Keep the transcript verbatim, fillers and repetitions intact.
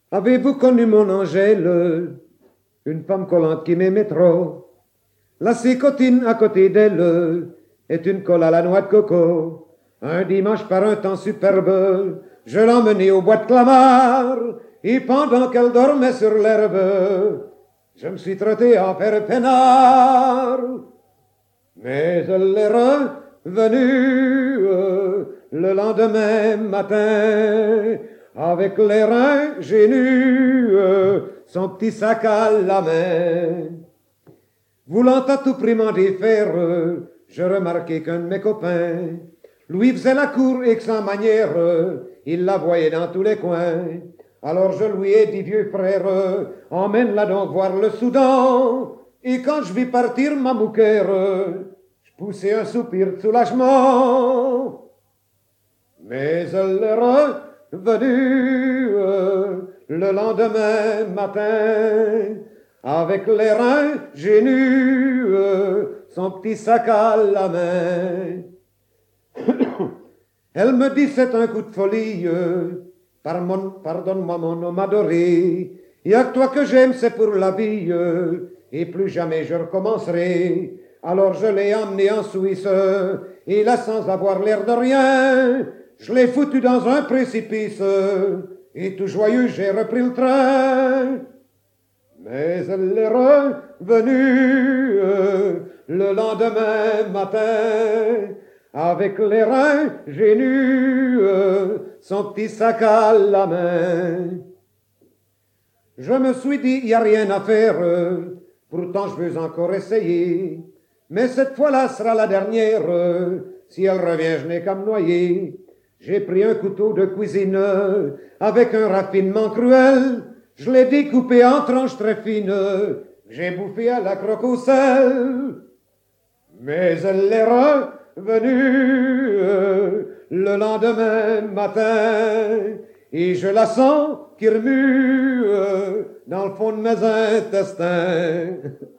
Avez-vous connu mon Angèle, une femme collante qui m'aimait trop? La cicotine à côté d'elle est une colle à la noix de coco. Un dimanche par un temps superbe, je l'emmenai au bois de Clamart, et pendant qu'elle dormait sur l'herbe, je me suis trotté en père peinard. Mais elle est revenue le lendemain matin, avec les reins génus, son petit sac à la main. Voulant à tout prix m'en défaire, je remarquai qu'un de mes copains lui faisait la cour et que sans manière, il la voyait dans tous les coins. Alors je lui ai dit, vieux frère, emmène-la donc voir le Soudan. Et quand je vis partir ma mouquère, je poussai un soupir de soulagement. Mais elle est revenue le lendemain matin, avec les reins génus, son petit sac à la main. Elle me dit, c'est un coup de folie, pardonne-moi mon homme adoré, il n'y a que toi que j'aime, c'est pour la vie, et plus jamais je recommencerai. Alors je l'ai emmené en Suisse, et là sans avoir l'air de rien, je l'ai foutu dans un précipice, et tout joyeux j'ai repris le train. Mais elle est revenue le lendemain matin, avec les reins génus, son petit sac à la main. Je me suis dit, il n'y a rien à faire, pourtant je veux encore essayer, mais cette fois-là sera la dernière, si elle revient je n'ai qu'à me noyer. J'ai pris un couteau de cuisine, avec un raffinement cruel, je l'ai découpé en tranches très fines, j'ai bouffé à la croque au sel. Mais elle est revenue le lendemain matin, et je la sens qui remue dans le fond de mes intestins.